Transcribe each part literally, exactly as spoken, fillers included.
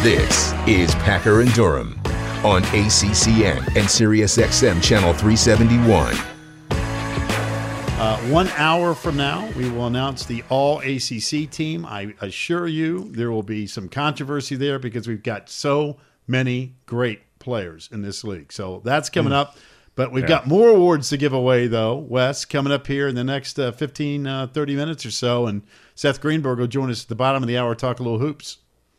This is Packer and Durham on A C C N and Sirius X M Channel three seventy-one. Uh, one hour from now, we will announce the All-A C C team. I assure you there will be some controversy there because we've got so many great players in this league. So that's coming mm. up. But we've yeah. got more awards to give away, though, Wes, coming up here in the next uh, fifteen, uh, thirty minutes or so. And Seth Greenberg will join us at the bottom of the hour, talk a little hoops.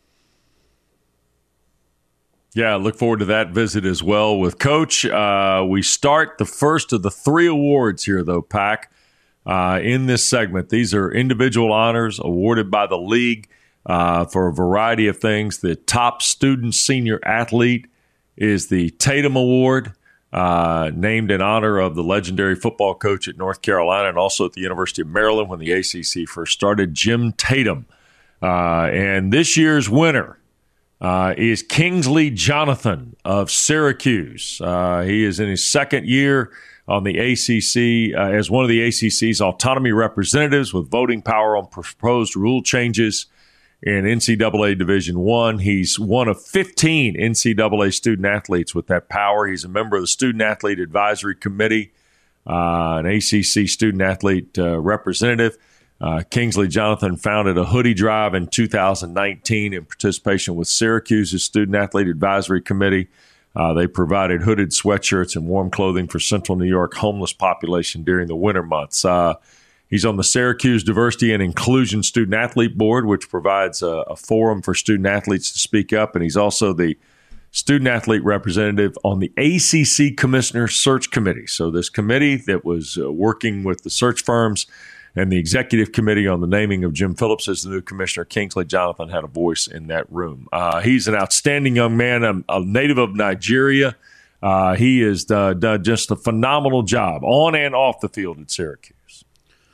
Yeah, look forward to that visit as well with Coach. Uh, we start the first of the three awards here, though, Pack, uh, in this segment. These are individual honors awarded by the league uh, for a variety of things. The top student senior athlete is the Tatum Award, uh, named in honor of the legendary football coach at North Carolina and also at the University of Maryland when the A C C first started, Jim Tatum. Uh, and this year's winner Uh, is Kingsley Jonathan of Syracuse. Uh, he is in his second year on the A C C uh, as one of the A C C's autonomy representatives with voting power on proposed rule changes in N C double A Division One. He's one of fifteen N C double A student athletes with that power. He's a member of the Student Athlete Advisory Committee, uh, an A C C student athlete uh, representative. Uh, Kingsley Jonathan founded a hoodie drive in two thousand nineteen in participation with Syracuse's Student Athlete Advisory Committee. Uh, they provided hooded sweatshirts and warm clothing for Central New York homeless population during the winter months. Uh, he's on the Syracuse Diversity and Inclusion Student Athlete Board, which provides a, a forum for student athletes to speak up, and he's also the student athlete representative on the A C C Commissioner Search Committee. So this committee that was uh, working with the search firms and the executive committee on the naming of Jim Phillips as the new commissioner, Kingsley Jonathan, had a voice in that room. Uh, he's an outstanding young man, a, a native of Nigeria. Uh, he has uh, done just a phenomenal job on and off the field at Syracuse.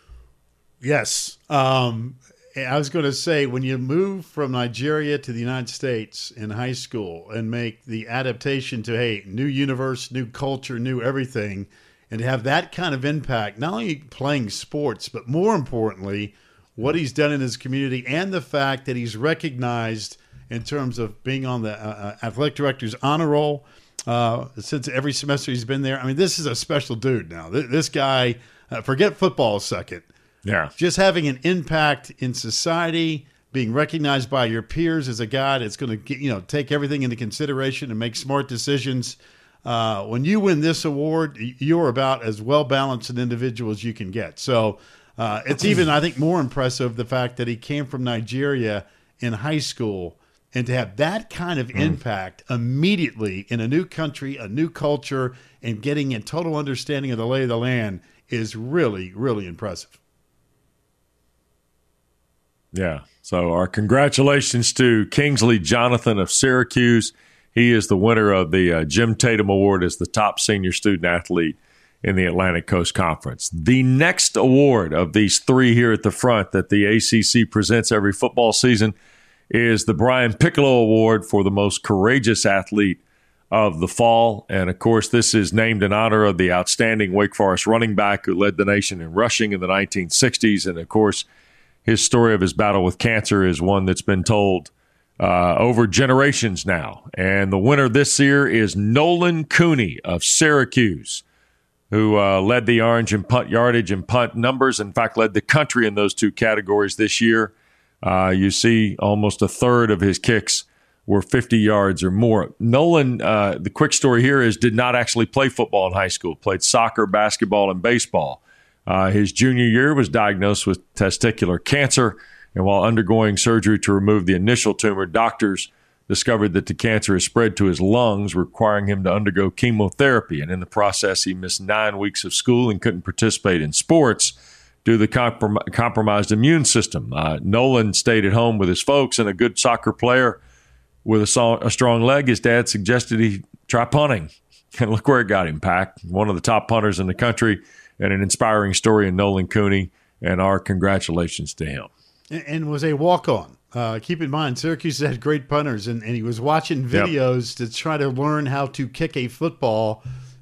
Yes. Um, I was going to say, when you move from Nigeria to the United States in high school and make the adaptation to, hey, new universe, new culture, new everything, and to have that kind of impact, not only playing sports, but more importantly, what he's done in his community and the fact that he's recognized in terms of being on the uh, athletic director's honor roll uh, since every semester he's been there. I mean, this is a special dude now. This guy, uh, forget football a second. Yeah. Just having an impact in society, being recognized by your peers as a guy that's going to, you know, take everything into consideration and make smart decisions. Uh, when you win this award, you're about as well-balanced an individual as you can get. So uh, it's even, I think, more impressive the fact that he came from Nigeria in high school, and to have that kind of mm. impact immediately in a new country, a new culture, and getting a total understanding of the lay of the land is really, really impressive. Yeah. So our congratulations to Kingsley Jonathan of Syracuse. He is the winner of the uh, Jim Tatum Award as the top senior student athlete in the Atlantic Coast Conference. The next award of these three here at the front that the A C C presents every football season is the Brian Piccolo Award for the most courageous athlete of the fall. And, of course, this is named in honor of the outstanding Wake Forest running back who led the nation in rushing in the nineteen sixties. And, of course, his story of his battle with cancer is one that's been told Uh, over generations now. And the winner this year is Nolan Cooney of Syracuse, who uh, led the Orange in punt yardage and punt numbers. In fact, led the country in those two categories this year. Uh, you see almost a third of his kicks were fifty yards or more. Nolan, uh, the quick story here is, did not actually play football in high school. Played soccer, basketball, and baseball. Uh, his junior year was diagnosed with testicular cancer. And while undergoing surgery to remove the initial tumor, doctors discovered that the cancer has spread to his lungs, requiring him to undergo chemotherapy. And in the process, he missed nine weeks of school and couldn't participate in sports due to the comprom- compromised immune system. Uh, Nolan stayed at home with his folks, and a good soccer player with a, so- a strong leg, his dad suggested he try punting. And look where it got him, Pack. One of the top punters in the country, and an inspiring story in Nolan Cooney, and our congratulations to him. And was a walk-on. Uh, keep in mind, Syracuse had great punters, and, and he was watching videos yep. to try to learn how to kick a football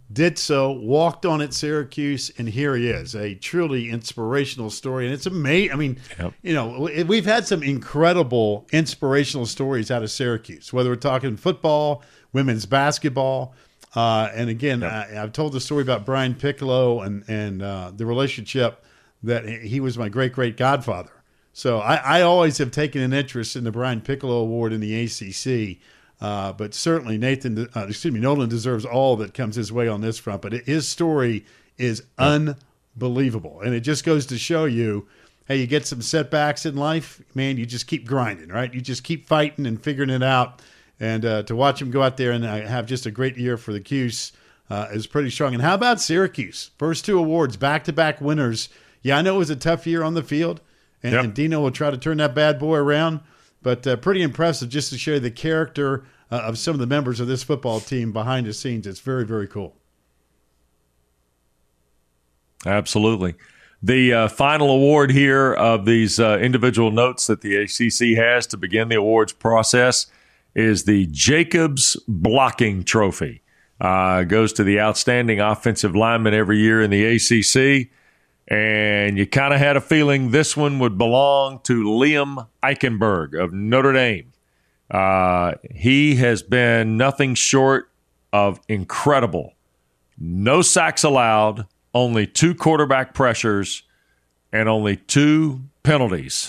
did so, walked on at Syracuse, and here he is. A truly inspirational story. And it's amazing. I mean, yep. you know, we've had some incredible inspirational stories out of Syracuse, whether we're talking football, women's basketball. Uh, and again, yep. I, I've told the story about Brian Piccolo and, and uh, the relationship that he was my great-great-godfather. So I, I always have taken an interest in the Brian Piccolo Award in the A C C. Uh, but certainly Nathan, uh, excuse me, Nolan deserves all that comes his way on this front. But his story is unbelievable. And it just goes to show you, hey, you get some setbacks in life, man, you just keep grinding, right? You just keep fighting and figuring it out. And uh, to watch him go out there and have just a great year for the Cuse uh, is pretty strong. And how about Syracuse? First two awards, back-to-back winners. Yeah, I know it was a tough year on the field, and, yep. and Dino will try to turn that bad boy around. But uh, pretty impressive just to show you the character uh, of some of the members of this football team behind the scenes. It's very, very cool. Absolutely. The uh, final award here of these uh, individual notes that the A C C has to begin the awards process is the Jacobs Blocking Trophy. Uh, goes to the outstanding offensive lineman every year in the A C C. And you kind of had a feeling this one would belong to Liam Eichenberg of Notre Dame. Uh, he has been nothing short of incredible. No sacks allowed, only two quarterback pressures, and only two penalties.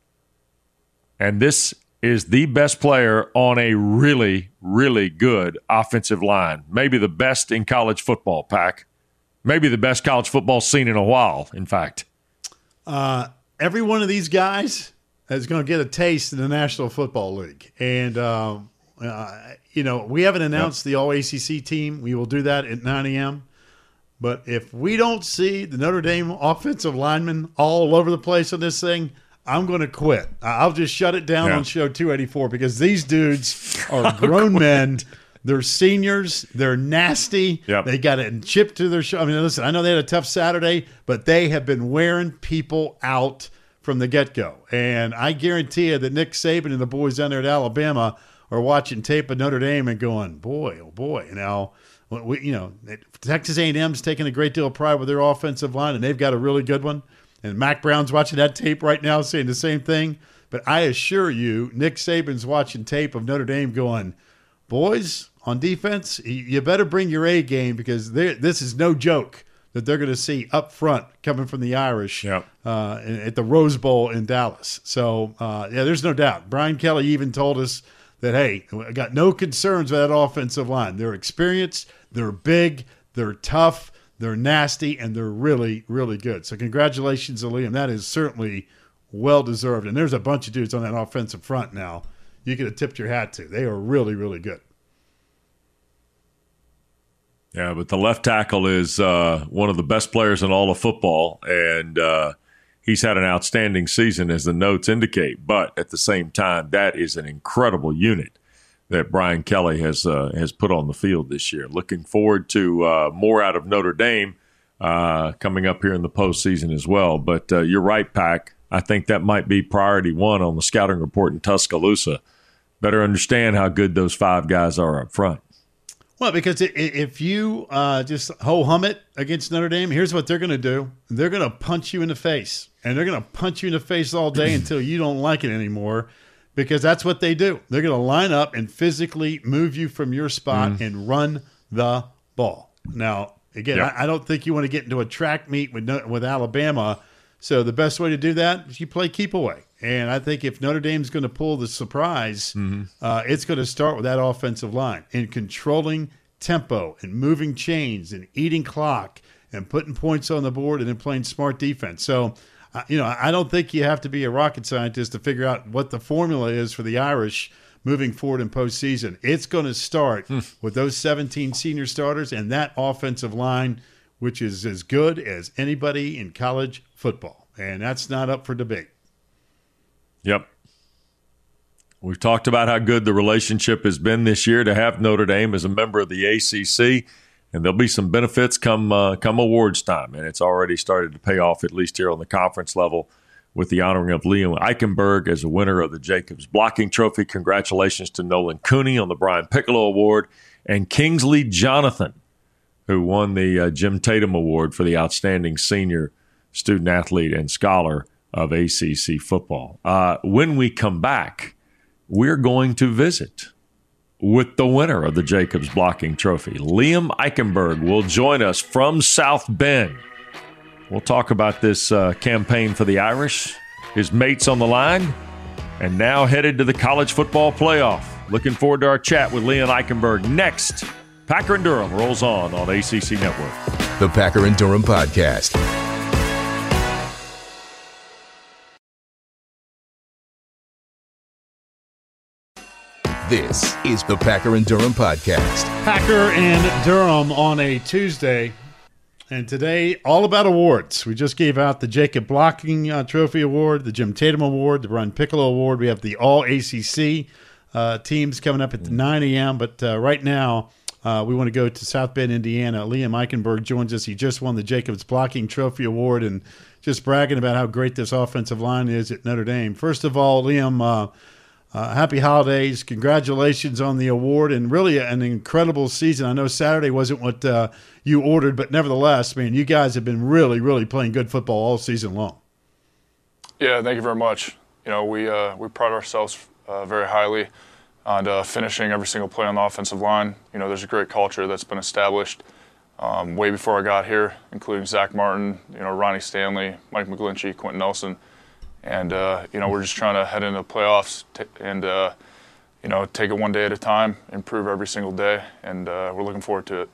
And this is the best player on a really, really good offensive line. Maybe the best in college football, Pack. Maybe the best college football seen in a while, in fact. Uh, every one of these guys is going to get a taste in the National Football League. And, um, uh, you know, we haven't announced yep. the All A C C team. We will do that at nine a.m. But if we don't see the Notre Dame offensive linemen all over the place on this thing, I'm going to quit. I'll just shut it down yeah. on show two eighty-four because these dudes are grown men. They're seniors. They're nasty. Yep. They got it chipped to their show. I mean, listen, I know they had a tough Saturday, but they have been wearing people out from the get-go. And I guarantee you that Nick Saban and the boys down there at Alabama are watching tape of Notre Dame and going, boy, oh boy. Now, we, you know, Texas A and M's taking a great deal of pride with their offensive line, and they've got a really good one. And Mac Brown's watching that tape right now saying the same thing. But I assure you, Nick Saban's watching tape of Notre Dame going, boys, on defense, you better bring your A game because this is no joke that they're going to see up front coming from the Irish yep. uh, at the Rose Bowl in Dallas. So, uh, yeah, there's no doubt. Brian Kelly even told us that, hey, I got no concerns with that offensive line. They're experienced, they're big, they're tough, they're nasty, and they're really, really good. So congratulations to Liam. That is certainly well-deserved. And there's a bunch of dudes on that offensive front now you could have tipped your hat to. They are really, really good. Yeah, but the left tackle is uh, one of the best players in all of football, and uh, he's had an outstanding season, as the notes indicate. But at the same time, that is an incredible unit that Brian Kelly has uh, has put on the field this year. Looking forward to uh, more out of Notre Dame uh, coming up here in the postseason as well. But uh, you're right, Pack. I think that might be priority one on the scouting report in Tuscaloosa. Better understand how good those five guys are up front. Well, because if you uh, just ho-hum it against Notre Dame, here's what they're going to do. They're going to punch you in the face, and they're going to punch you in the face all day until you don't like it anymore, because that's what they do. They're going to line up and physically move you from your spot mm. and run the ball. Now, again, yep. I, I don't think you want to get into a track meet with with Alabama, so the best way to do that is you play keep away. And I think if Notre Dame's going to pull the surprise, mm-hmm. uh, it's going to start with that offensive line and controlling tempo and moving chains and eating clock and putting points on the board and then playing smart defense. So, uh, you know, I don't think you have to be a rocket scientist to figure out what the formula is for the Irish moving forward in postseason. It's going to start mm. with those seventeen senior starters and that offensive line, which is as good as anybody in college football. And that's not up for debate. Yep. We've talked about how good the relationship has been this year to have Notre Dame as a member of the A C C, and there'll be some benefits come uh, come awards time, and it's already started to pay off, at least here on the conference level, with the honoring of Liam Eichenberg as a winner of the Jacobs Blocking Trophy. Congratulations to Nolan Cooney on the Brian Piccolo Award, and Kingsley Jonathan who won the uh, Jim Tatum Award for the Outstanding Senior Student Athlete and Scholar of A C C Football. Uh, when we come back, we're going to visit with the winner of the Jacobs Blocking Trophy. Liam Eichenberg will join us from South Bend. We'll talk about this uh, campaign for the Irish, his mates on the line, and now headed to the college football playoff. Looking forward to our chat with Liam Eichenberg next. Packer and Durham rolls on on A C C Network. The Packer and Durham Podcast. This is the Packer and Durham Podcast. Packer and Durham on a Tuesday. And today, all about awards. We just gave out the Jacob Blocking uh, Trophy Award, the Jim Tatum Award, the Brian Piccolo Award. We have the All A C C uh, teams coming up at nine a.m. But uh, right now, uh, we want to go to South Bend, Indiana. Liam Eichenberg joins us. He just won the Jacobs Blocking Trophy Award and just bragging about how great this offensive line is at Notre Dame. First of all, Liam, uh, Uh, happy holidays. Congratulations on the award and really an incredible season. I know Saturday wasn't what uh, you ordered, but nevertheless, man, you guys have been really, really playing good football all season long. Yeah, thank you very much. You know, we uh, we pride ourselves uh, very highly on uh, finishing every single play on the offensive line. You know, there's a great culture that's been established um, way before I got here, including Zach Martin, you know, Ronnie Stanley, Mike McGlinchey, Quentin Nelson. And, uh, you know, we're just trying to head into the playoffs t- and, uh, you know, take it one day at a time, improve every single day, and uh, we're looking forward to it.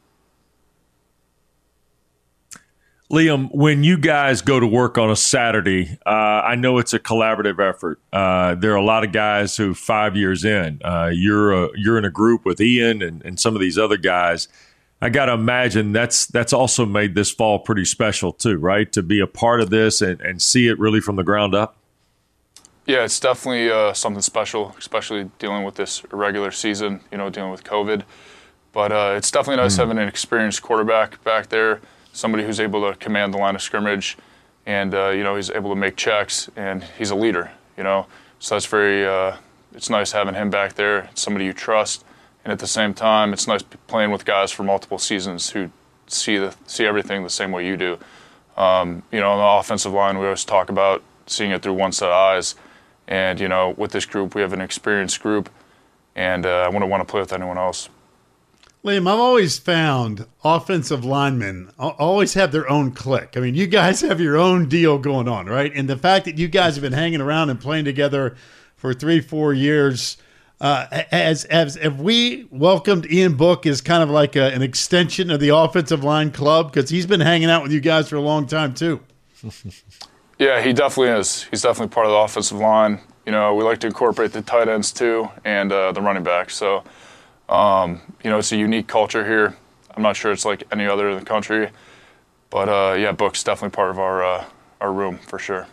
Liam, when you guys go to work on a Saturday, uh, I know it's a collaborative effort. Uh, there are a lot of guys who five years in, uh, you're a, you're in a group with Ian and, and some of these other guys. I got to imagine that's that's also made this fall pretty special too, right? To be a part of this and, and see it really from the ground up. Yeah, it's definitely uh, something special, especially dealing with this irregular season, you know, dealing with COVID. But uh, it's definitely nice mm. having an experienced quarterback back there, somebody who's able to command the line of scrimmage, and, uh, you know, he's able to make checks, and he's a leader, you know. So that's very, uh, it's nice having him back there, somebody you trust. And at the same time, it's nice playing with guys for multiple seasons who see the see everything the same way you do. Um, you know, on the offensive line, we always talk about seeing it through one set of eyes. And, you know, with this group, we have an experienced group, and uh, I wouldn't want to play with anyone else. Liam, I've always found offensive linemen always have their own clique. I mean, you guys have your own deal going on, right? And the fact that you guys have been hanging around and playing together for three, four years – Uh, as as have we welcomed Ian Book as kind of like a, an extension of the offensive line club, because he's been hanging out with you guys for a long time too. Yeah, he definitely is. He's definitely part of the offensive line. You know, we like to incorporate the tight ends too and uh, the running backs. So, um, you know, it's a unique culture here. I'm not sure it's like any other in the country, but uh, yeah, Book's definitely part of our uh, our room for sure.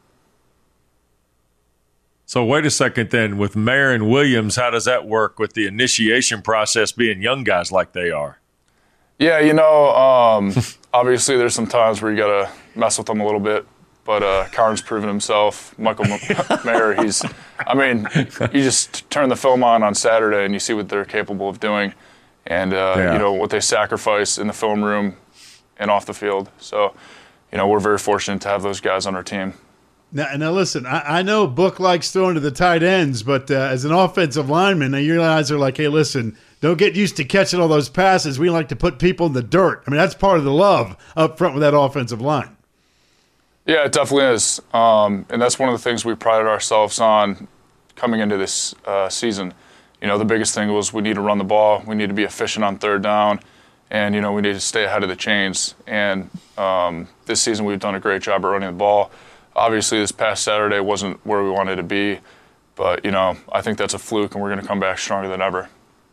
So wait a second then, with Mayer and Williams, how does that work with the initiation process being young guys like they are? Yeah, you know, um, obviously there's some times where you got to mess with them a little bit, but uh, Karn's proven himself. Michael Mayer, he's, I mean, you just turn the film on on Saturday and you see what they're capable of doing and, uh, yeah. you know, what they sacrifice in the film room and off the field. So, you know, we're very fortunate to have those guys on our team. Now, now listen, I, I know Book likes throwing to the tight ends, but uh, as an offensive lineman, now you guys are like, hey, listen, don't get used to catching all those passes. We like to put people in the dirt. I mean, that's part of the love up front with that offensive line. Yeah, it definitely is. Um, and that's one of the things we prided ourselves on coming into this uh, season. You know, the biggest thing was we need to run the ball. We need to be efficient on third down. And, you know, we need to stay ahead of the chains. And um, this season we've done a great job at running the ball. Obviously, this past Saturday wasn't where we wanted to be, but, you know, I think that's a fluke, and we're going to come back stronger than ever.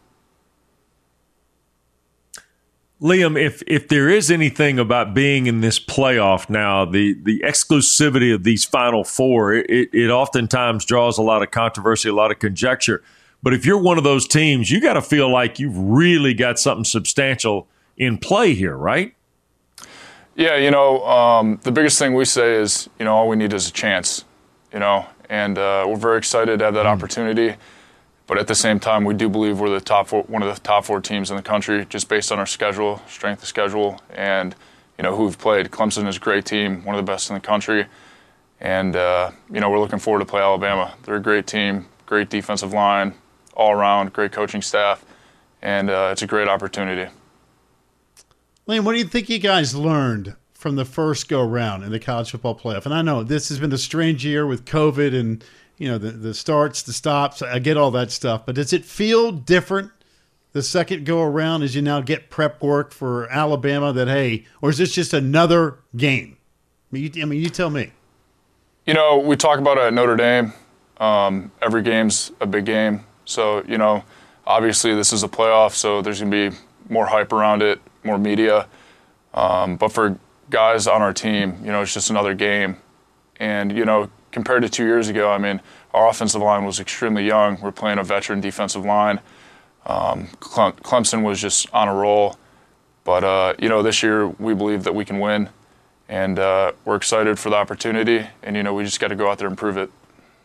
Liam, if if there is anything about being in this playoff now, the, the exclusivity of these Final Four, it, it oftentimes draws a lot of controversy, a lot of conjecture. But if you're one of those teams, you got to feel like you've really got something substantial in play here, right? Yeah, you know, um, the biggest thing we say is, you know, all we need is a chance, you know, and uh, we're very excited to have that mm. opportunity. But at the same time, we do believe we're the top four, one of the top four teams in the country, just based on our schedule, strength of schedule, and you know who we've played. Clemson is a great team, one of the best in the country, and uh, you know we're looking forward to play Alabama. They're a great team, great defensive line, all around, great coaching staff, and uh, it's a great opportunity. Liam, what do you think you guys learned from the first go round in the college football playoff? And I know this has been a strange year with COVID and you know the the starts, the stops. I get all that stuff, but does it feel different the second go around as you now get prep work for Alabama? That hey, or is this just another game? I mean, you, I mean, you tell me. You know, we talk about it at Notre Dame. Um, every game's a big game, so you know, obviously this is a playoff, so there's gonna be more hype around it, more media. Um, but for guys on our team, you know, it's just another game, and you know. Compared to two years ago, I mean, our offensive line was extremely young. We're playing a veteran defensive line. Um, Clemson was just on a roll. But, uh, you know, this year we believe that we can win. And uh, we're excited for the opportunity. And, you know, we just got to go out there and prove it.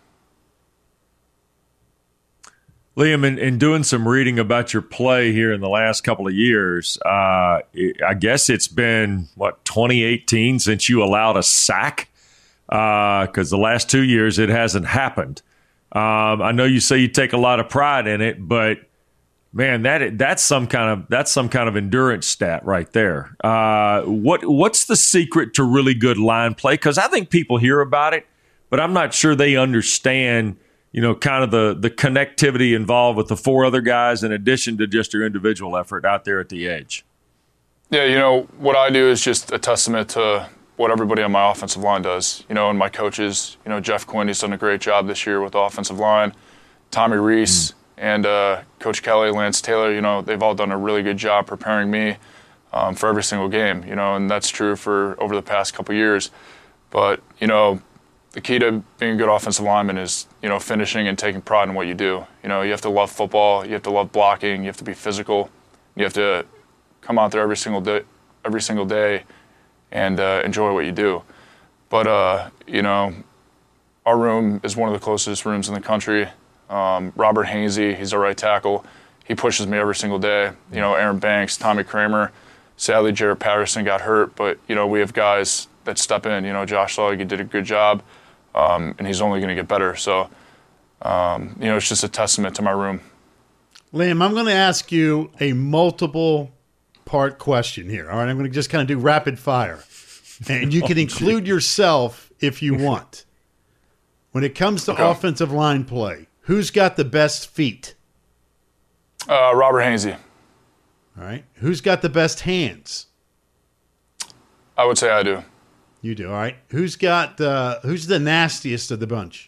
Liam, in, in doing some reading about your play here in the last couple of years, uh, I guess it's been, what, twenty eighteen since you allowed a sack? Because uh, the last two years it hasn't happened. Um, I know you say you take a lot of pride in it, but man, that that's some kind of that's some kind of endurance stat right there. Uh, what what's the secret to really good line play? Because I think people hear about it, but I'm not sure they understand. You know, kind of the the connectivity involved with the four other guys in addition to just your individual effort out there at the edge. Yeah, you know what I do is just a testament to what everybody on my offensive line does, you know, and my coaches. You know, Jeff Quinn, he's done a great job this year with the offensive line. Tommy Reese mm. and uh, Coach Kelly, Lance Taylor, you know, they've all done a really good job preparing me um, for every single game, you know, and that's true for over the past couple years. But, you know, the key to being a good offensive lineman is, you know, finishing and taking pride in what you do. You know, you have to love football, you have to love blocking, you have to be physical, you have to come out there every single day, every single day and uh, enjoy what you do. But, uh, you know, our room is one of the closest rooms in the country. Um, Robert Hainsey, he's our right tackle. He pushes me every single day. You know, Aaron Banks, Tommy Kramer. Sadly, Jared Patterson got hurt, but, you know, we have guys that step in. You know, Josh Lugg, he did a good job, um, and he's only going to get better. So, um, you know, it's just a testament to my room. Liam, I'm going to ask you a multiple part question here. All right, I'm going to just kind of do rapid fire. And you can oh, include yourself if you want. When it comes to okay. offensive line play, who's got the best feet? Uh, Robert Hainsey. All right. Who's got the best hands? I would say I do. You do. All right. Who's got uh, who's the nastiest of the bunch?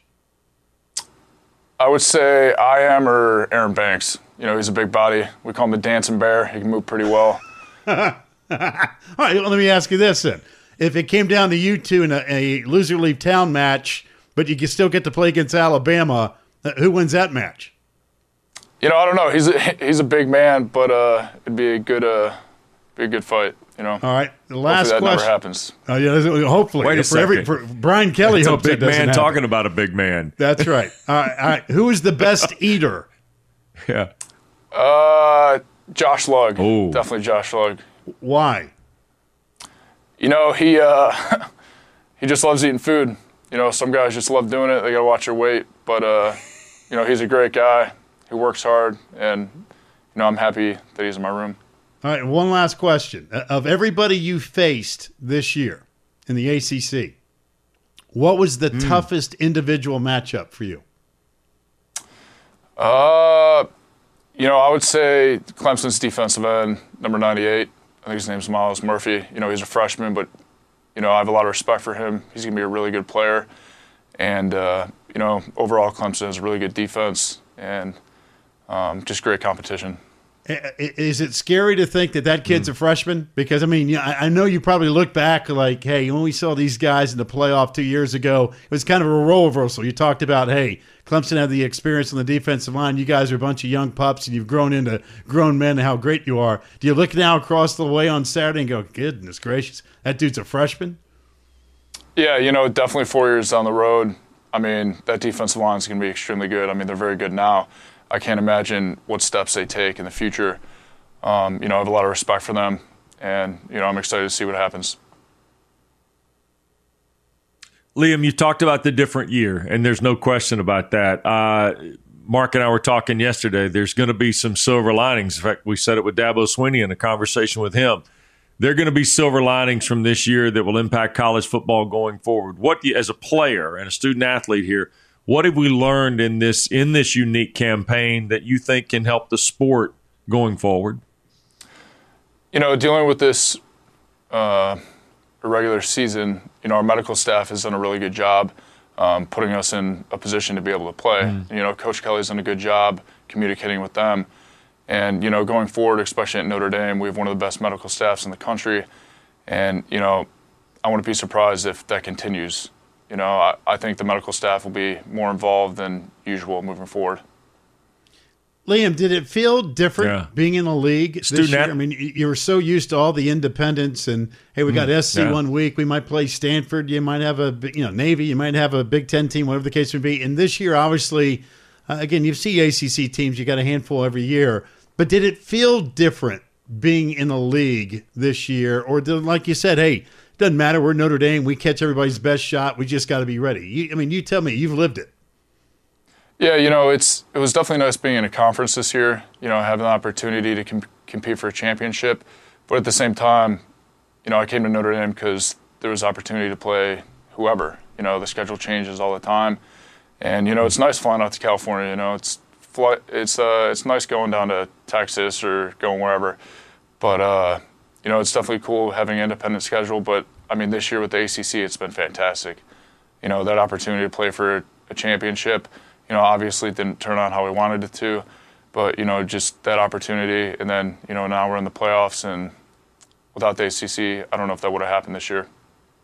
I would say I am or Aaron Banks. You know, he's a big body. We call him the dancing bear. He can move pretty well. All right, well, let me ask you this then. If it came down to you two in a, a loser-leave town match, but you can still get to play against Alabama, who wins that match? You know, I don't know. He's a, he's a big man, but uh, it'd be a good uh, be a good fight. You know. All right. The last hopefully that question. never happens. Oh yeah. Hopefully. Wait a for second. Every, for Brian Kelly It's hopes a big that doesn't man happen. talking about a big man. That's right. All right. All right. Who is the best eater? Yeah. Uh, Josh Lugg. Ooh. Definitely Josh Lugg. Why? You know, he uh, he just loves eating food. You know, some guys just love doing it. They got to watch their weight. But, uh, you know, he's a great guy. He works hard. And, you know, I'm happy that he's in my room. All right, one last question. Of everybody you faced this year in the A C C, what was the mm. toughest individual matchup for you? Uh, you know, I would say Clemson's defensive end, number ninety-eight. I think his name's Miles Murphy. You know, he's a freshman, but, you know, I have a lot of respect for him. He's going to be a really good player. And, uh, you know, overall, Clemson has a really good defense and um, just great competition. Is it scary to think that that kid's mm. a freshman? Because, I mean, I know you probably look back like, hey, when we saw these guys in the playoff two years ago, it was kind of a role reversal. You talked about, hey, Clemson had the experience on the defensive line. You guys are a bunch of young pups, and you've grown into grown men and how great you are. Do you look now across the way on Saturday and go, goodness gracious, that dude's a freshman? Yeah, you know, definitely four years down the road. I mean, that defensive line is going to be extremely good. I mean, they're very good now. I can't imagine what steps they take in the future. Um, you know, I have a lot of respect for them, and, you know, I'm excited to see what happens. Liam, you talked about the different year, and there's no question about that. Uh, Mark and I were talking yesterday. There's going to be some silver linings. In fact, we said it with Dabo Swinney in a conversation with him. There are going to be silver linings from this year that will impact college football going forward. What, do you, as a player and a student athlete here, what have we learned in this in this unique campaign that you think can help the sport going forward? You know, dealing with this uh, irregular season, you know, our medical staff has done a really good job um, putting us in a position to be able to play. Mm. You know, Coach Kelly's done a good job communicating with them. And, you know, going forward, especially at Notre Dame, we have one of the best medical staffs in the country. And, you know, I wouldn't be surprised if that continues. You know, I, I think the medical staff will be more involved than usual moving forward. Liam, did it feel different yeah. being in the league Student this year? at- I mean, you were so used to all the independents and, hey, we got mm, S C yeah. one week. We might play Stanford. You might have a, you know, Navy. You might have a Big Ten team, whatever the case may be. And this year, obviously, uh, again, you see A C C teams. You got a handful every year. But did it feel different being in the league this year? Or did, like you said, hey, doesn't matter. We're Notre Dame. We catch everybody's best shot. We just got to be ready. You, I mean, you tell me. You've lived it. Yeah, you know, it's it was definitely nice being in a conference this year, you know, having the opportunity to com- compete for a championship. But at the same time, you know, I came to Notre Dame because there was opportunity to play whoever. You know, the schedule changes all the time. And, you know, it's nice flying out to California. You know, it's fly, it's uh, it's nice going down to Texas or going wherever. But, uh, you know, it's definitely cool having an independent schedule. But, I mean, this year with the A C C, it's been fantastic. You know, that opportunity to play for a championship, you know, obviously it didn't turn out how we wanted it to, but, you know, just that opportunity. And then, you know, now we're in the playoffs, and without the A C C, I don't know if that would have happened this year.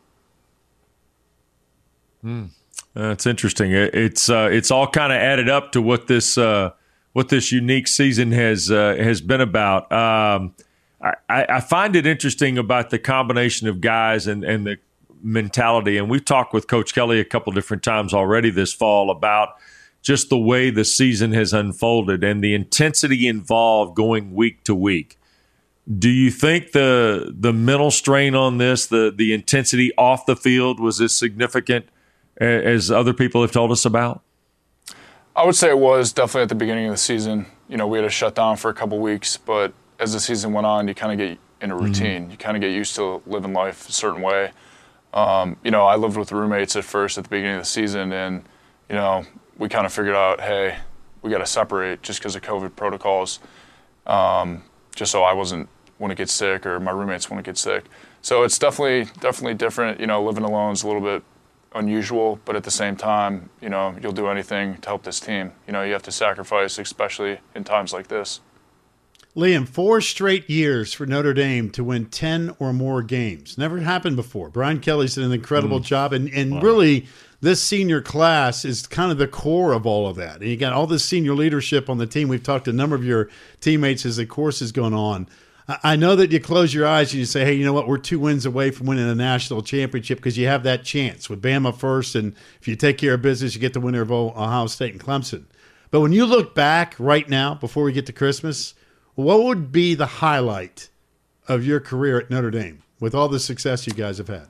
Hmm. That's interesting. It, it's uh, it's all kind of added up to what this uh, what this unique season has uh, has been about. Um, I, I find it interesting about the combination of guys and, and the mentality. And we've talked with Coach Kelly a couple different times already this fall about just the way the season has unfolded and the intensity involved going week to week. Do you think the the mental strain on this, the the intensity off the field, was as significant as other people have told us about? I would say it was definitely at the beginning of the season. You know, we had to shut down for a couple weeks, but as the season went on, you kind of get in a routine. Mm-hmm. You kind of get used to living life a certain way. Um, you know, I lived with roommates at first at the beginning of the season, and, you know, we kind of figured out, hey, we got to separate just because of COVID protocols, um, just so I wasn't wouldn't get sick or my roommates wouldn't get sick. So it's definitely definitely different. You know, living alone is a little bit unusual, but at the same time, you know, you'll do anything to help this team. You know, you have to sacrifice, especially in times like this. Liam, four straight years for Notre Dame to win ten or more games. Never happened before. Brian Kelly's did an incredible mm. job, and, and wow. really this senior class is kind of the core of all of that. And you got all this senior leadership on the team. We've talked to a number of your teammates as the course has gone on. I know that you close your eyes and you say, hey, you know what, we're two wins away from winning a national championship because you have that chance with Bama first, and if you take care of business, you get the winner of Ohio State and Clemson. But when you look back right now, before we get to Christmas, what would be the highlight of your career at Notre Dame with all the success you guys have had?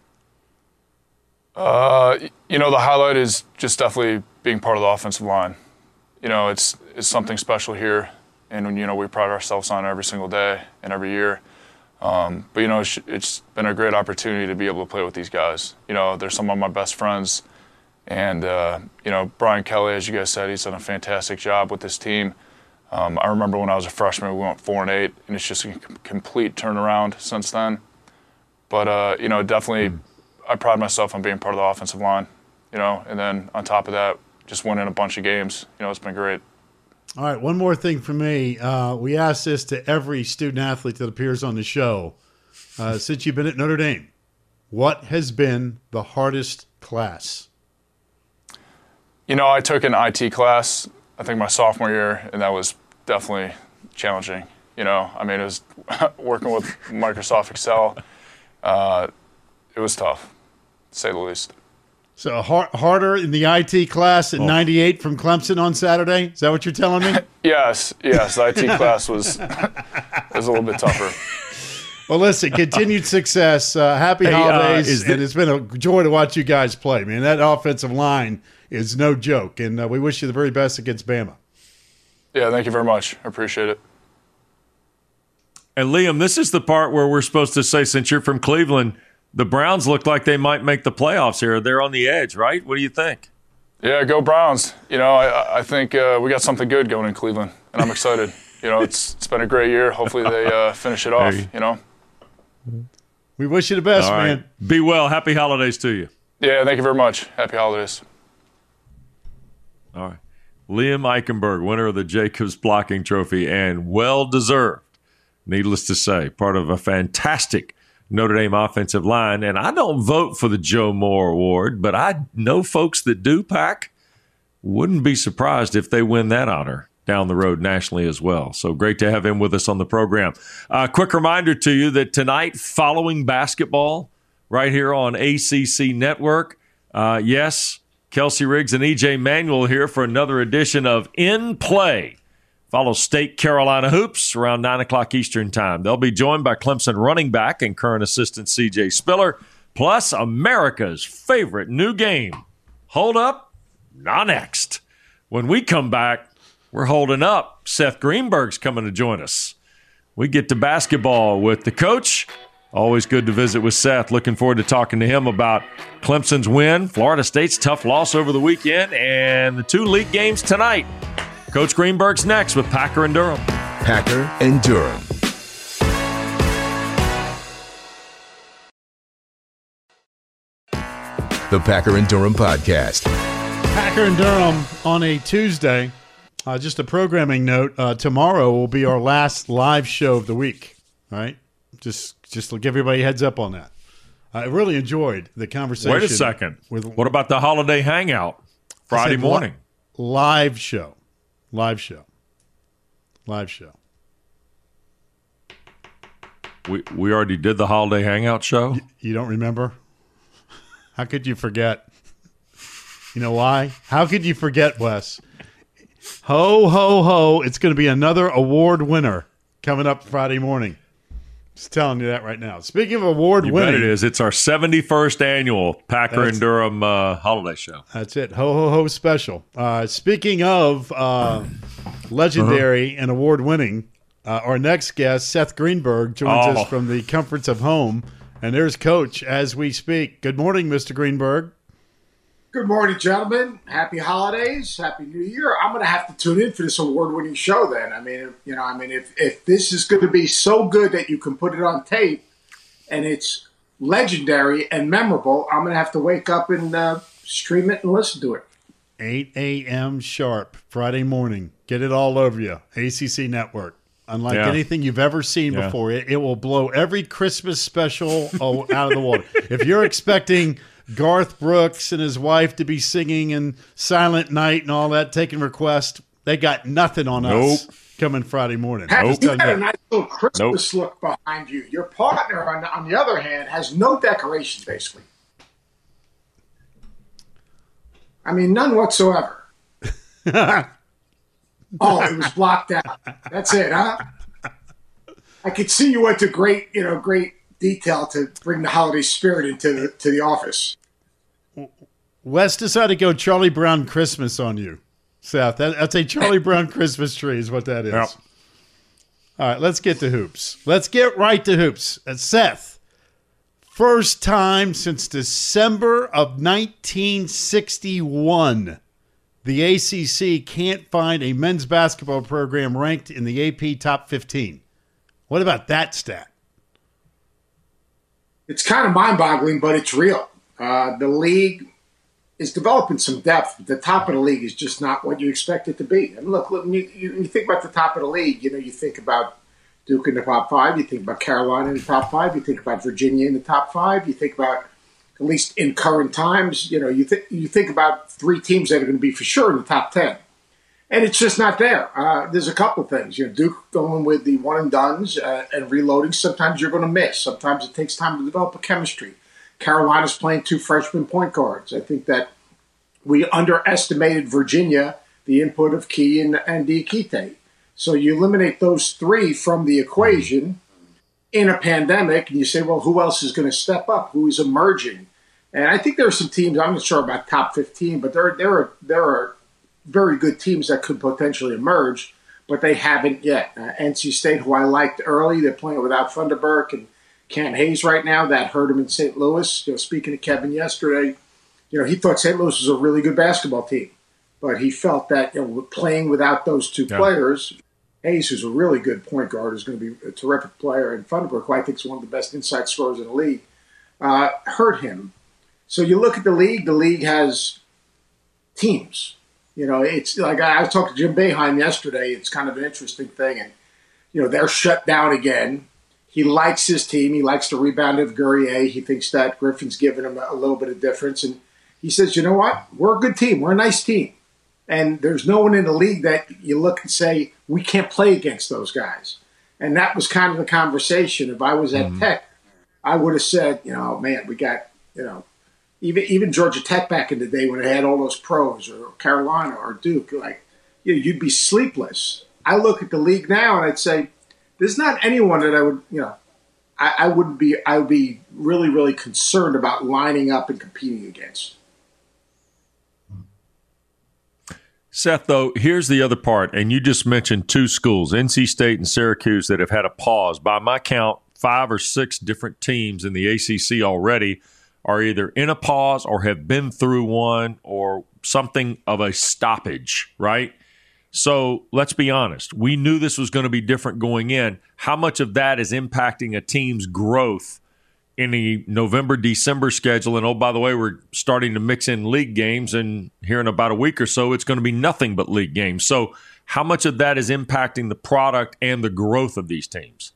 Uh, you know, the highlight is just definitely being part of the offensive line. You know, it's it's something special here, and, you know, we pride ourselves on it every single day and every year. Um, but, you know, it's, it's been a great opportunity to be able to play with these guys. You know, they're some of my best friends. And, uh, you know, Brian Kelly, as you guys said, he's done a fantastic job with this team. Um, I remember when I was a freshman, we went four and eight, and it's just a complete turnaround since then. But, uh, you know, definitely I pride myself on being part of the offensive line, you know, and then on top of that, just winning a bunch of games. You know, it's been great. All right, one more thing for me. Uh, we ask this to every student athlete that appears on the show. Uh, since you've been at Notre Dame, what has been the hardest class? You know, I took an I T class, I think my sophomore year, and that was definitely challenging. You know, I mean, it was working with Microsoft Excel. Uh, it was tough, to say the least. So hard, harder in the I T class at oh. ninety-eight from Clemson on Saturday? Is that what you're telling me? Yes, yes. The I T class was was a little bit tougher. Well, listen, continued success. Uh, happy Hey, uh, holidays. is and the- it's been a joy to watch you guys play, man. That offensive line is no joke. And uh, we wish you the very best against Bama. Yeah, thank you very much. I appreciate it. And Liam, this is the part where we're supposed to say, since you're from Cleveland, the Browns look like they might make the playoffs here. They're on the edge, right? What do you think? Yeah, go Browns. You know, I I think uh, we got something good going in Cleveland, and I'm excited. You know, it's it's been a great year. Hopefully they uh, finish it off, Hey. you know. We wish you the best, All right. man. Be well. Happy holidays to you. Yeah, thank you very much. Happy holidays. All right. Liam Eichenberg, winner of the Jacobs Blocking Trophy, and well-deserved, needless to say, part of a fantastic Notre Dame offensive line. And I don't vote for the Joe Moore Award, but I know folks that do, Pack. Wouldn't be surprised if they win that honor down the road nationally as well. So great to have him with us on the program. Uh, quick reminder to you that tonight, following basketball, right here on A C C Network, uh, yes, Kelsey Riggs and E J Manuel here for another edition of In Play. Follow State Carolina Hoops around nine o'clock Eastern Time. They'll be joined by Clemson running back and current assistant C J Spiller, plus America's favorite new game, Hold Up, Not Next. When we come back, we're holding up. Seth Greenberg's coming to join us. We get to basketball with the coach. Always good to visit with Seth. Looking forward to talking to him about Clemson's win, Florida State's tough loss over the weekend, and the two league games tonight. Coach Greenberg's next with Packer and Durham. Packer and Durham. The Packer and Durham Podcast. Packer and Durham on a Tuesday. Uh, just a programming note. Uh, tomorrow will be our last live show of the week. All right? Just, just to give everybody a heads up on that. I really enjoyed the conversation. Wait a second. With, what about the holiday hangout Friday said morning? Li- live show. Live show. Live show. We we already did the holiday hangout show. You don't remember? How could you forget? You know why? How could you forget, Wes? Ho, ho, ho. It's going to be another award winner coming up Friday morning. Just telling you that right now. Speaking of award You winning. bet it is. It's our seventy-first annual Packer That's- and Durham uh, holiday show. That's it. Ho, ho, ho special. Uh, speaking of uh, legendary and award winning, uh, our next guest, Seth Greenberg, joins Oh. us from the comforts of home. And there's Coach as we speak. Good morning, Mister Greenberg. Good morning, gentlemen. Happy holidays. Happy New Year. I'm going to have to tune in for this award-winning show then. I mean, you know, I mean, if, if this is going to be so good that you can put it on tape and it's legendary and memorable, I'm going to have to wake up and uh, stream it and listen to it. eight a.m. sharp, Friday morning. Get it all over you. A C C Network. Unlike Yeah. anything you've ever seen Yeah. before, it, it will blow every Christmas special oh, out of the water. If you're expecting Garth Brooks and his wife to be singing in Silent Night and all that, taking requests, they got nothing on us Nope. coming Friday morning. Have Just you telling got you a that. nice little Christmas look behind you. Your partner, on, on the other hand, has no decorations, basically. I mean, none whatsoever. Oh, it was blocked out. That's it, huh? I could see you went to great, you know, great detail to bring the holiday spirit into the, to the office. Wes decided to go Charlie Brown Christmas on you, Seth. That, that's a Charlie Brown Christmas tree is what that is. Yep. All right, let's get to hoops. Let's get right to hoops. Uh, Seth, first time since December of nineteen sixty-one, the A C C can't find a men's basketball program ranked in the A P top fifteen. What about that stat? It's kind of mind-boggling, but it's real. Uh, the league is developing some depth. The top of the league is just not what you expect it to be. And look, look when you, you, you think about the top of the league, you know, you think about Duke in the top five, you think about Carolina in the top five, you think about Virginia in the top five, you think about, at least in current times, you know, you, th- you think about three teams that are going to be for sure in the top ten. And it's just not there. Uh, there's a couple things. You know, Duke going with the one and dones uh, and reloading. Sometimes you're going to miss. Sometimes it takes time to develop a chemistry. Carolina's playing two freshman point guards. I think that we underestimated Virginia, the the input of Key and, and Diakite. So you eliminate those three from the equation in a pandemic, and you say, well, who else is going to step up? Who is emerging? And I think there are some teams, I'm not sure about top fifteen, but there, there, are, there are very good teams that could potentially emerge, but they haven't yet. Uh, N C State, who I liked early, they're playing without Funderburk and Cam Hayes right now. That hurt him in Saint Louis. You know, speaking to Kevin yesterday, you know, he thought Saint Louis was a really good basketball team, but he felt that, you know, playing without those two yeah. players, Hayes, who's a really good point guard, is going to be a terrific player, and Funderburk, who I think is one of the best inside scorers in the league, uh, hurt him. So you look at the league, the league has teams. You know, it's like I was talking to Jim Boeheim yesterday. It's kind of an interesting thing. And, you know, they're shut down again. He likes his team. He likes the rebound of Guerrier. He thinks that Griffin's given him a little bit of difference. And he says, you know what? We're a good team. We're a nice team. And there's no one in the league that you look and say, we can't play against those guys. And that was kind of the conversation. If I was at mm-hmm. Tech, I would have said, you know, man, we got, you know, Even even Georgia Tech back in the day when they had all those pros, or Carolina or Duke, like, you know, you'd be sleepless. I look at the league now and I'd say, there's not anyone that I would, you know, I, I wouldn't be, I would be really, really concerned about lining up and competing against. Seth, though, here's the other part, and you just mentioned two schools, N C State and Syracuse, that have had a pause. By my count, five or six different teams in the A C C already are either in a pause or have been through one or something of a stoppage, right? So let's be honest. We knew this was going to be different going in. How much of that is impacting a team's growth in the November, December schedule? And, oh, by the way, we're starting to mix in league games, and here in about a week or so, it's going to be nothing but league games. So how much of that is impacting the product and the growth of these teams?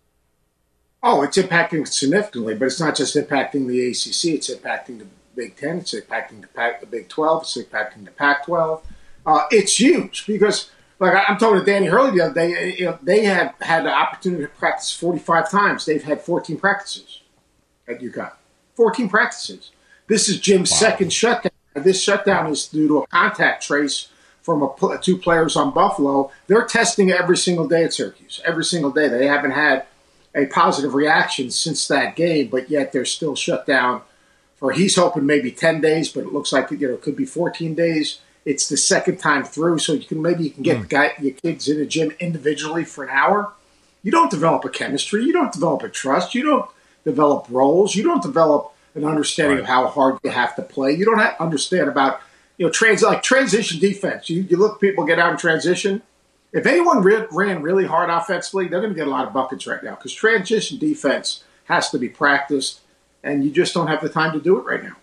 Oh, it's impacting significantly, but it's not just impacting the A C C. It's impacting the Big Ten. It's impacting the, Pac- the Big twelve. It's impacting the Pac twelve. Uh, it's huge because, like I'm talking to Danny Hurley the other day, you know, they have had the opportunity to practice forty-five times. They've had fourteen practices at UConn. fourteen practices. This is Jim's wow. second shutdown. This shutdown is due to a contact trace from a, two players on Buffalo. They're testing every single day at Syracuse. Every single day. They haven't had a positive reaction since that game, but yet they're still shut down for, he's hoping maybe ten days, but it looks like, you know, it could be fourteen days. It's the second time through, so you can maybe you can get mm. the guy, your kids in a gym individually for an hour. You don't develop a chemistry. You don't develop a trust. You don't develop roles. You don't develop an understanding right. of how hard you have to play. You don't have, understand about, you know, trans like transition defense. You, you look people get out in transition. If anyone re- ran really hard offensively, they're going to get a lot of buckets right now because transition defense has to be practiced, and you just don't have the time to do it right now.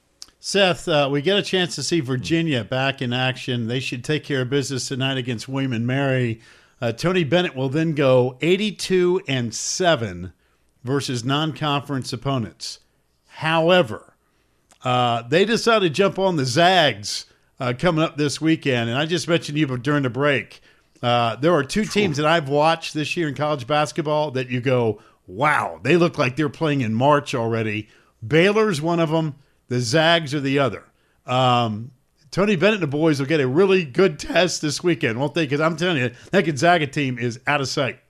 Seth, uh, we get a chance to see Virginia back in action. They should take care of business tonight against William and Mary. Uh, Tony Bennett will then go eighty-two and seven versus non-conference opponents. However, uh, they decided to jump on the Zags uh, coming up this weekend, and I just mentioned you during the break. Uh, there are two teams that I've watched this year in college basketball that you go, wow, they look like they're playing in March already. Baylor's one of them. The Zags are the other. Um, Tony Bennett and the boys will get a really good test this weekend, won't they? Because I'm telling you, that Gonzaga team is out of sight.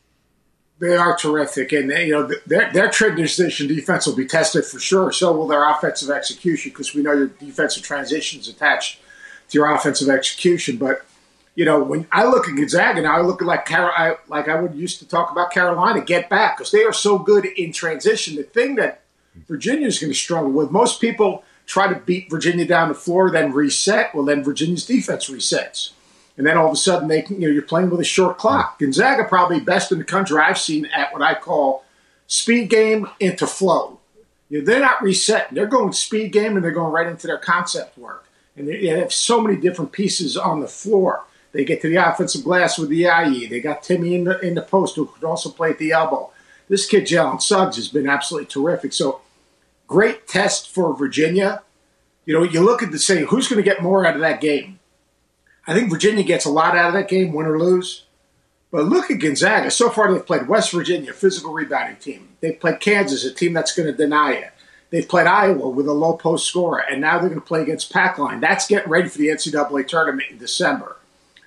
They are terrific, and you know their their transition defense will be tested for sure. So will their offensive execution, because we know your defensive transition is attached to your offensive execution, but you know, when I look at Gonzaga now, I look at like Car- I, like I would used to talk about Carolina, get back, because they are so good in transition. The thing that Virginia is going to struggle with, most people try to beat Virginia down the floor, then reset. Well, then Virginia's defense resets. And then all of a sudden, they can, you know, you're playing with a short clock. Gonzaga probably best in the country I've seen at what I call speed game into flow. You know, they're not resetting. They're going speed game, and they're going right into their concept work. And they, they have so many different pieces on the floor. They get to the offensive glass with the I E. They got Timmy in the in the post who could also play at the elbow. This kid, Jalen Suggs, has been absolutely terrific. So great test for Virginia. You know, you look at the say, who's going to get more out of that game? I think Virginia gets a lot out of that game, win or lose. But look at Gonzaga. So far, they've played West Virginia, physical rebounding team. They've played Kansas, a team that's going to deny it. They've played Iowa with a low post scorer, and now they're going to play against Pac-Line. That's getting ready for the N C double A tournament in December.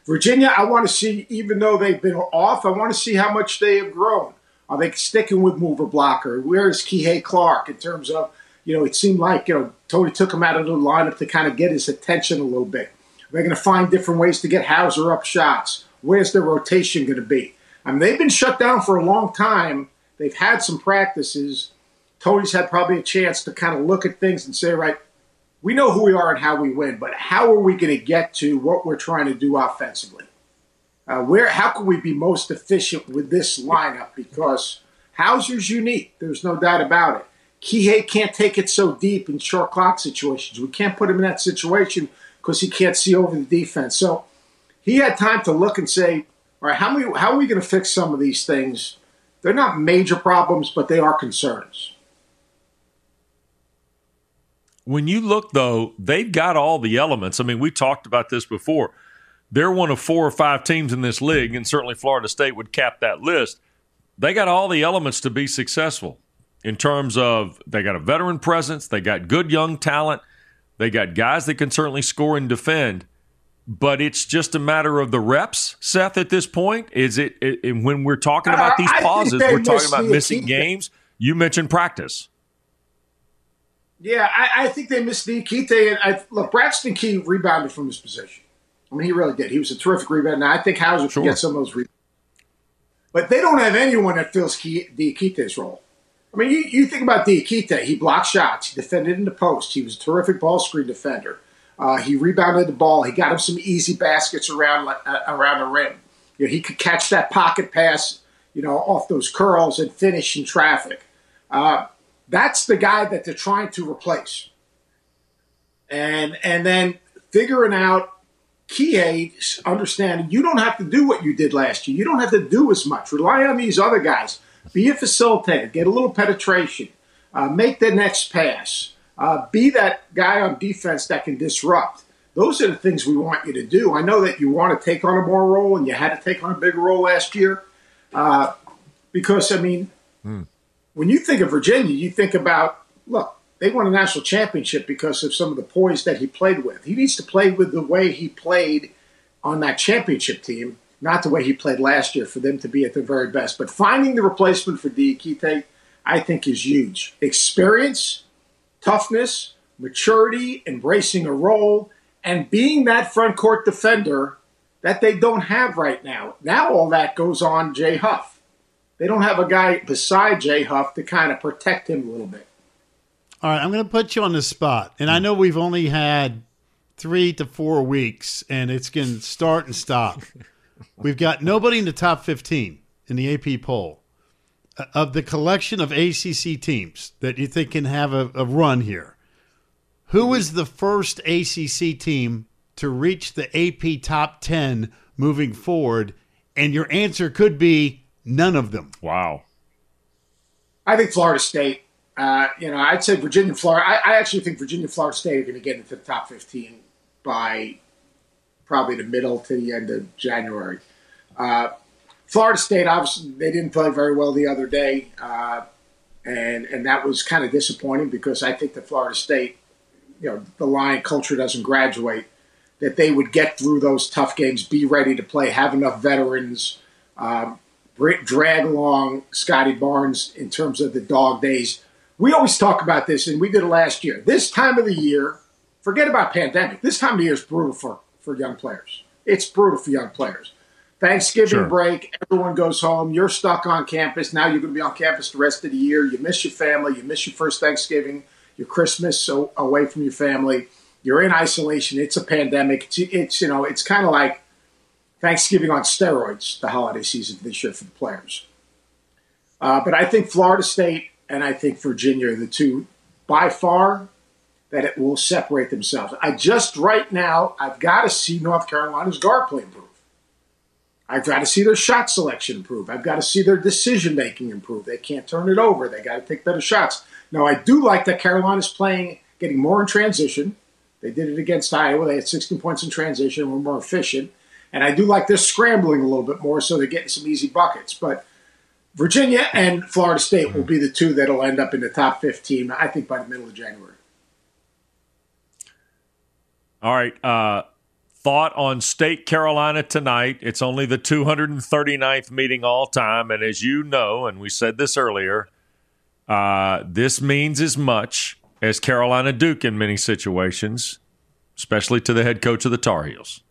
Virginia, I want to see, even though they've been off, I want to see how much they have grown. Are they sticking with mover blocker? Where is Kihei Clark in terms of, you know, it seemed like, you know, Tony took him out of the lineup to kind of get his attention a little bit. They're going to find different ways to get Hauser up shots. Where's their rotation going to be? I mean, they've been shut down for a long time. They've had some practices. Tony's had probably a chance to kind of look at things and say, right, we know who we are and how we win, but how are we going to get to what we're trying to do offensively? Uh, where, how can we be most efficient with this lineup? Because Hauser's unique. There's no doubt about it. Kihei can't take it so deep in short clock situations. We can't put him in that situation because he can't see over the defense. So he had time to look and say, all right, how, many, how are we going to fix some of these things? They're not major problems, but they are concerns. When you look, though, they've got all the elements. I mean, we talked about this before. They're one of four or five teams in this league, and certainly Florida State would cap that list. They got all the elements to be successful in terms of they got a veteran presence, they got good young talent, they got guys that can certainly score and defend. But it's just a matter of the reps, Seth, at this point? Is it, it when we're talking about these pauses, we're talking about missing games? You mentioned practice. Yeah, I, I think they missed Diakite. And I, look, Braxton Key rebounded from his position. I mean, he really did. He was a terrific rebounder. Now, I think Hauser sure. can get some of those rebounds. But they don't have anyone that fills Diakite's role. I mean, you, you think about Diakite. He blocked shots. He defended in the post. He was a terrific ball screen defender. Uh, he rebounded the ball. He got him some easy baskets around uh, around the rim. You know, he could catch that pocket pass, you know, off those curls and finish in traffic. Uh, that's the guy that they're trying to replace. And and then figuring out Kihei, understanding you don't have to do what you did last year. You don't have to do as much. Rely on these other guys. Be a facilitator. Get a little penetration. Uh, make the next pass. Uh, be that guy on defense that can disrupt. Those are the things we want you to do. I know that you want to take on a more role, and you had to take on a bigger role last year. Uh, because, I mean, hmm. when you think of Virginia, you think about, look, they won a national championship because of some of the poise that he played with. He needs to play with the way he played on that championship team, not the way he played last year for them to be at their very best. But finding the replacement for Diakite, I think, is huge. Experience, toughness, maturity, embracing a role, and being that front court defender that they don't have right now. Now all that goes on Jay Huff. They don't have a guy beside Jay Huff to kind of protect him a little bit. All right, I'm going to put you on the spot. And I know we've only had three to four weeks, and it's going to start and stop. We've got nobody in the top fifteen in the A P poll. Of the collection of A C C teams that you think can have a, a run here, who is the first A C C team to reach the A P top ten moving forward? And your answer could be none of them. Wow. I think Florida State. Uh, you know, I'd say Virginia and Florida. I, I actually think Virginia and Florida State are going to get into the top fifteen by probably the middle to the end of January. Uh, Florida State, obviously, they didn't play very well the other day, uh, and and that was kind of disappointing because I think that Florida State, you know, the Lion culture doesn't graduate, that they would get through those tough games, be ready to play, have enough veterans, um, drag along Scotty Barnes in terms of the dog days. We always talk about this, and we did it last year. This time of the year, forget about pandemic, this time of the year is brutal for, for young players. It's brutal for young players. Thanksgiving sure. break, everyone goes home. You're stuck on campus. Now you're going to be on campus the rest of the year. You miss your family. You miss your first Thanksgiving, your Christmas so away from your family. You're in isolation. It's a pandemic. It's, it's you know, it's kind of like Thanksgiving on steroids, the holiday season this year for the players. Uh, but I think Florida State and I think Virginia are the two, by far, that it will separate themselves. I just, right now, I've got to see North Carolina's guard play improve. I've got to see their shot selection improve. I've got to see their decision-making improve. They can't turn it over. They got to take better shots. Now, I do like that Carolina's playing, getting more in transition. They did it against Iowa. They had sixteen points in transition, were more efficient. And I do like they're scrambling a little bit more, so they're getting some easy buckets. But Virginia and Florida State will be the two that will end up in the top fifteen, I think, by the middle of January. All right. Uh, thought on State Carolina tonight. It's only the two hundred thirty-ninth meeting all time. And as you know, and we said this earlier, uh, this means as much as Carolina Duke in many situations, especially to the head coach of the Tar Heels.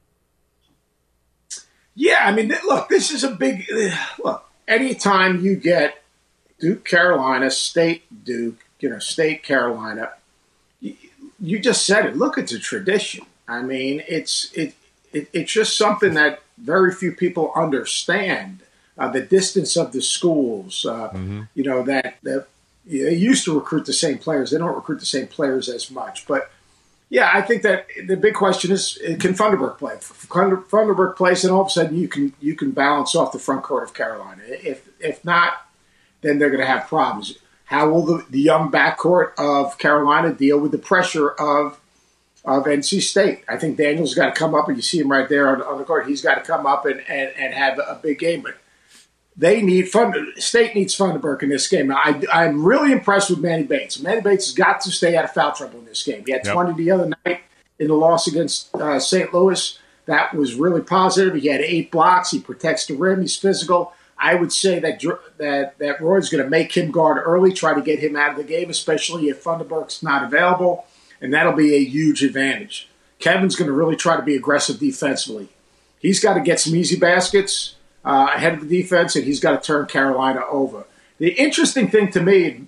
Yeah, I mean, look, this is a big look. Anytime you get Duke, Carolina, State, Duke, you know, State, Carolina, you, you just said it. Look, it's a tradition. I mean, it's it, it it's just something that very few people understand. Uh, the distance of the schools, uh, mm-hmm. you know, that, that you know, they used to recruit the same players. They don't recruit the same players as much. But, yeah, I think that the big question is, can Funderburk play? Funderburk plays, and all of a sudden you can you can balance off the front court of Carolina. If if not, then they're going to have problems. How will the, the young backcourt of Carolina deal with the pressure of of N C State? I think Daniel's got to come up, and you see him right there on, on the court. He's got to come up and, and, and have a big game. But they need Fund, State needs Funderburk in this game. Now, I, I'm really impressed with Manny Bates. Manny Bates has got to stay out of foul trouble in this game. He had yep. twenty the other night in the loss against uh, Saint Louis. That was really positive. He had eight blocks. He protects the rim. He's physical. I would say that that that Roy's going to make him guard early, try to get him out of the game, especially if Funderburk's not available, and that'll be a huge advantage. Kevin's going to really try to be aggressive defensively. He's got to get some easy baskets uh, ahead of the defense, and he's got to turn Carolina over. The interesting thing to me,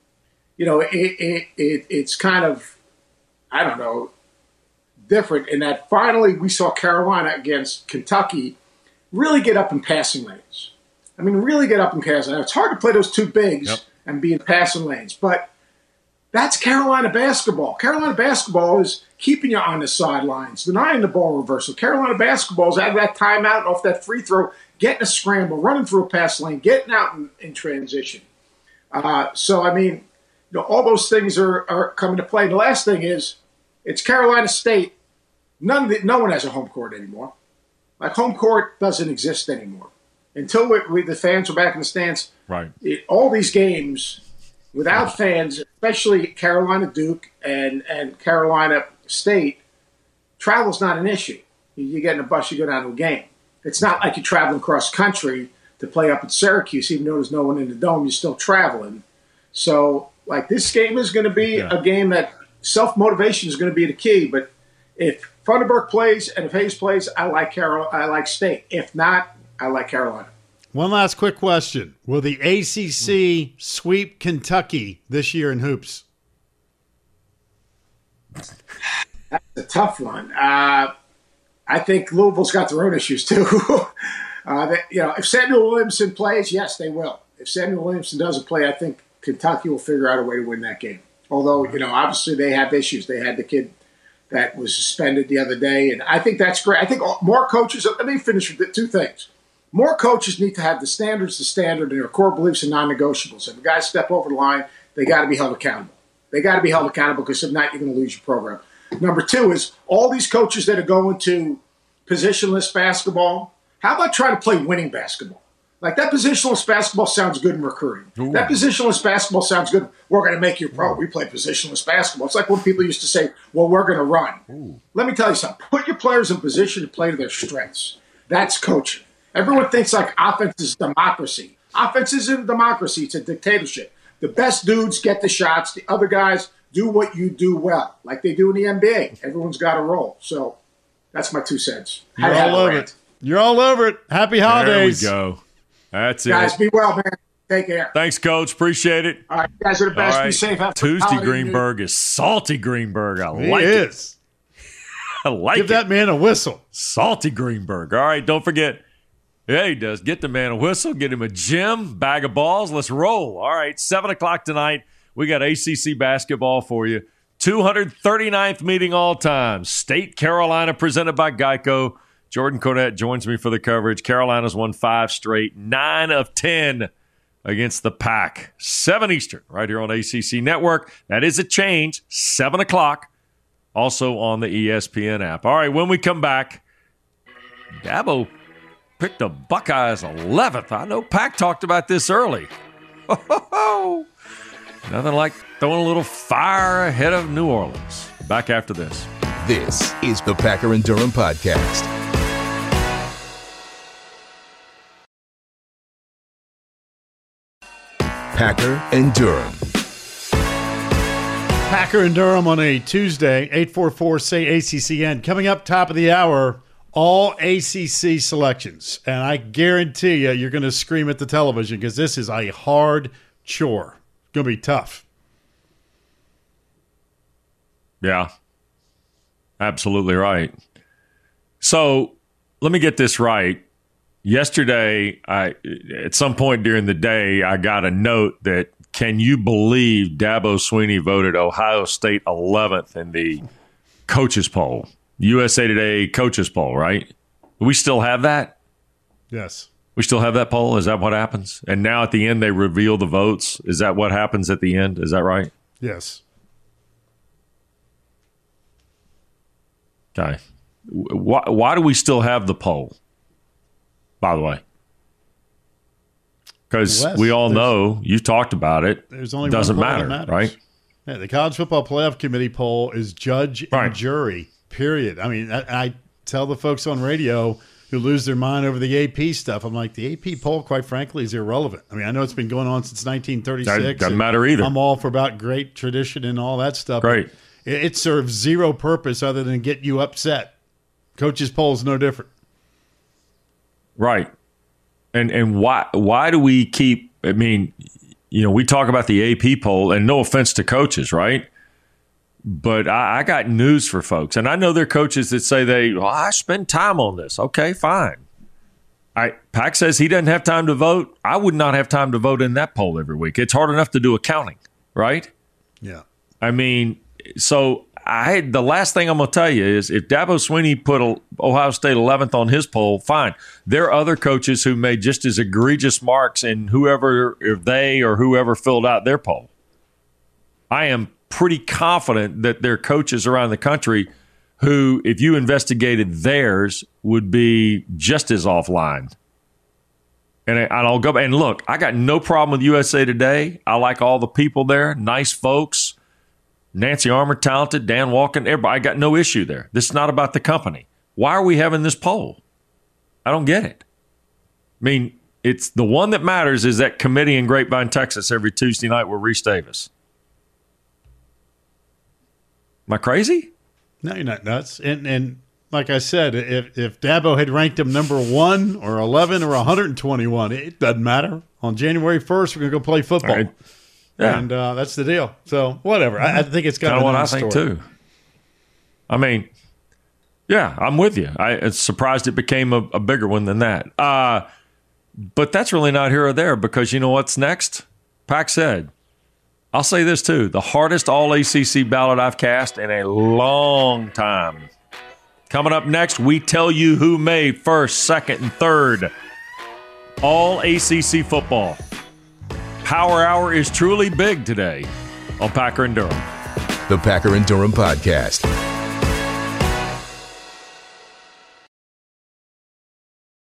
you know, it, it, it it's kind of, I don't know, different in that finally we saw Carolina against Kentucky really get up in passing lanes. I mean, really get up in passing lanes. It's hard to play those two bigs yep. and be in passing lanes, but that's Carolina basketball. Carolina basketball is keeping you on the sidelines, denying the ball reversal. Carolina basketball is out of that timeout, off that free throw, getting a scramble, running through a pass lane, getting out in, in transition. Uh, so, I mean, you know, all those things are, are coming to play. The last thing is, it's Carolina State. None of the, no one has a home court anymore. Like, home court doesn't exist anymore. Until we, we, the fans are back in the stands, right? It, all these games without fans, especially Carolina Duke and, and Carolina State, travel's not an issue. You, you get in a bus, you go down to a game. It's not like you're traveling cross country to play up at Syracuse, even though there's no one in the dome, you're still traveling. So, like, this game is going to be yeah. a game that self-motivation is going to be the key. But if Funderburk plays and if Hayes plays, I like Carol. I like State. If not, I like Carolina. One last quick question. Will the A C C sweep Kentucky this year in hoops? That's a tough one. Uh, I think Louisville's got their own issues, too. uh, they, you know, if Samuel Williamson plays, yes, they will. If Samuel Williamson doesn't play, I think Kentucky will figure out a way to win that game. Although, you know, obviously they have issues. They had the kid that was suspended the other day, and I think that's great. I think more coaches – let me finish with two things. More coaches need to have the standards, the standard, and their core beliefs and non-negotiables. If a guy step over the line, they got to be held accountable. They got to be held accountable because if not, you're going to lose your program. Number two is all these coaches that are going to positionless basketball, how about trying to play winning basketball? Like, that positionless basketball sounds good in recruiting. Ooh. That positionless basketball sounds good. We're going to make you a pro. We play positionless basketball. It's like when people used to say, well, we're going to run. Ooh. Let me tell you something. Put your players in position to play to their strengths. That's coaching. Everyone thinks like offense is democracy. Offense isn't a democracy. It's a dictatorship. The best dudes get the shots. The other guys do what you do well, like they do in the N B A. Everyone's got a role. So that's my two cents. You're all over it. You're all over it. Happy holidays. There we go. That's it. Guys, be well, man. Take care. Thanks, Coach. Appreciate it. All right, you guys are the best. Right. Be safe. Have Tuesday Greenberg is salty Greenberg. I he like is. it. I like Give it. Give that man a whistle. Salty Greenberg. All right, don't forget. Yeah, he does. Get the man a whistle. Get him a gym, bag of balls. Let's roll. All right, seven o'clock tonight. We got A C C basketball for you. two hundred thirty-ninth meeting all time. State Carolina presented by Geico. Jordan Cornette joins me for the coverage. Carolina's won five straight, nine of ten against the Pack. seven Eastern, right here on A C C Network. That is a change, seven o'clock, also on the E S P N app. All right, when we come back, Dabo picked the Buckeyes eleventh. I know Pack talked about this early. Nothing like throwing a little fire ahead of New Orleans. Back after this. This is the Packer and Durham Podcast. Packer and Durham. Packer and Durham on a Tuesday, eight four four, S A Y, A C C N. Coming up top of the hour, all A C C selections. And I guarantee you, you're going to scream at the television because this is a hard chore. It's going to be tough. Yeah, absolutely right. So let me get this right. Yesterday, I at some point during the day, I got a note that, can you believe Dabo Swinney voted Ohio State eleventh in the coaches poll, U S A Today coaches poll, right? Do we still have that? Yes. We still have that poll? Is that what happens? And now at the end, they reveal the votes. Is that what happens at the end? Is that right? Yes. Okay. Why, why do we still have the poll, by the way? Because we all know, you talked about it, there's only doesn't one poll matter, that matters. right? Yeah, the College Football Playoff Committee poll is judge and Right. jury, period. I mean, I, I tell the folks on radio who lose their mind over the A P stuff, I'm like, the A P poll, quite frankly, is irrelevant. I mean, I know it's been going on since nineteen thirty-six. That doesn't matter either. I'm all for about great tradition and all that stuff. Great. It, it serves zero purpose other than get you upset. Coach's poll is no different. Right. And and why why do we keep, I mean, you know, we talk about the A P poll, and no offense to coaches, right? But I, I got news for folks. And I know there are coaches that say they, well, I spend time on this. Okay, fine. I Pack says he doesn't have time to vote. I would not have time to vote in that poll every week. It's hard enough to do accounting, right? Yeah. I mean, so I the last thing I'm going to tell you is if Dabo Swinney put Ohio State eleventh on his poll, fine. There are other coaches who made just as egregious marks in whoever, if they or whoever filled out their poll. I am pretty confident that there are coaches around the country who, if you investigated theirs, would be just as offline. And I'll go and look, I got no problem with U S A Today. I like all the people there, nice folks. Nancy Armour, talented. Dan Walken, everybody. I got no issue there. This is not about the company. Why are we having this poll? I don't get it. I mean, it's the one that matters is that committee in Grapevine, Texas, every Tuesday night with Reese Davis. Am I crazy? No, you're not nuts. And and like I said, if if Dabo had ranked him number one or eleven or one hundred twenty-one, it doesn't matter. On January first, we're going to go play football. Right. Yeah. And uh, that's the deal. So whatever. I, I think it's kind of what I think story. too. I mean, yeah, I'm with you. I it's surprised it became a, a bigger one than that. Uh, but that's really not here or there because you know what's next? Pack said, I'll say this too, the hardest all A C C ballot I've cast in a long time. Coming up next, we tell you who made first, second, and third. All A C C football. Power Hour is truly big today on Packer and Durham. The Packer and Durham Podcast.